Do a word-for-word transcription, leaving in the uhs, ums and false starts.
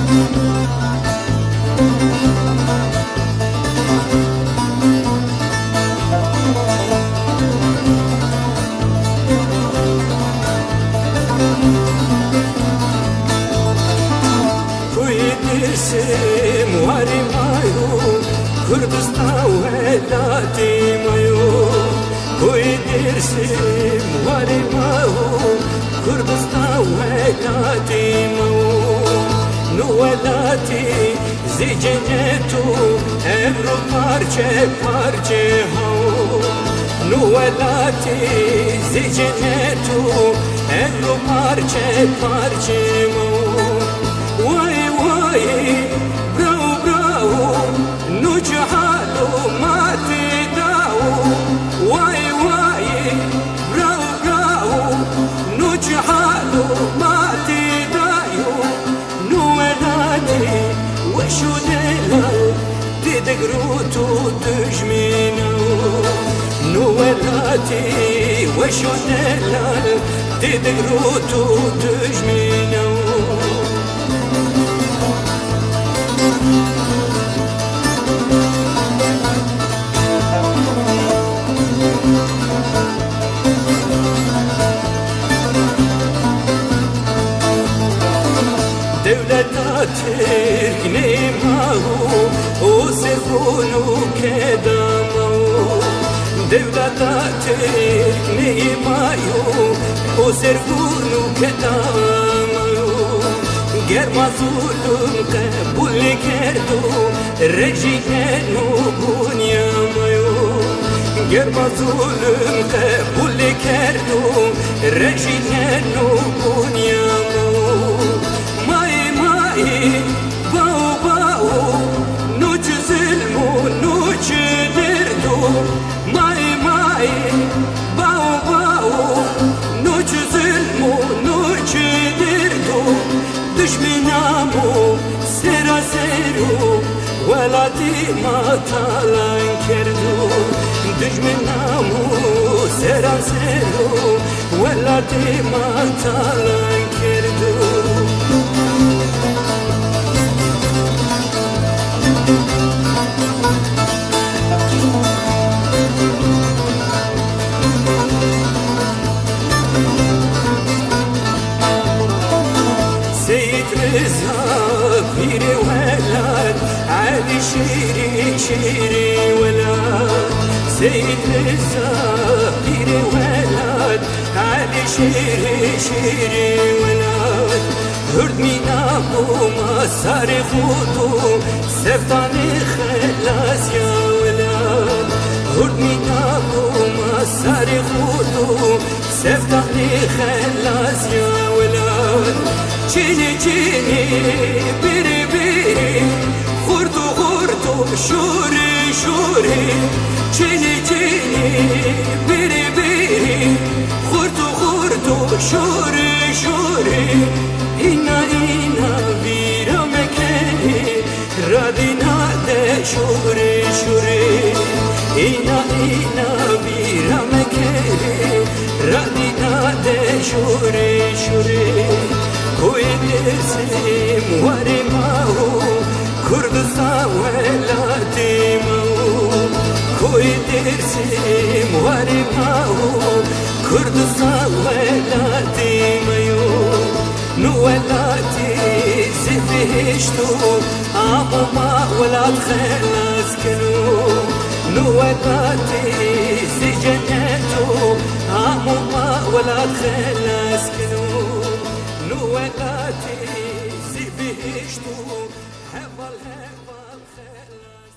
Kuydirsim varim ayu Kurdistan velatim ayu Kuydirsim varim ayu Kurdistan velatim ayu Nu velati zicenetu Emru parçe parçe hau Nu velati zicenetu Emru parçe parçe hau Vay vay bravo bravo Nu cehalu mati dau Vay vay bravo bravo Nu cehalu mati dau Nu velati وشو دلال تدقروتو تجمينو نو ولاتي وشو دلال تدقروتو تجمينو دولتاتك نيماو وسربونو كدامو دولتاتك نيماو وسربونو كدامو گرما ظلم قبول کردو رجیانو بنیامو گرما ظلم قبول کردو رجیانو بنیامو باو باو نوچ ظلم و نوچ دردو مای مای باو باو نوچ ظلم و نوچ دردو دشمنامو سرا سرو ولادی ما تالان کردو دشمنامو سرا سرو ولادی ما تالان کردو سيد رزا بير ولاد علي شيري شيري ولاد سيد رزا بير ولاد علي شيري شيري ولاد هرد من ابو مسار خودو سفتاني خلاص يا ولاد هرد من ابو مسار خودو سفتاني خلاص يا ولاد چینی چینی بیری بیری خوردو خوردو شوری شوری چینی چینی بیری بیری خوردو خوردو شوری شوری اینا اینا ویرا مکنی رادینا ده شوری شوری اینا اینا ویرا مکنی رادینا ده شوری شوری Kuydirsim varimau Kurdistan velatimau Kuydirsim varimau Kurdistan velatimau Nu velati zifishtu Amu ma velad khalas kanu Nu velati zijanetu Amu ma velad khalas kanu Nu velati zibishtu Heval heval khalas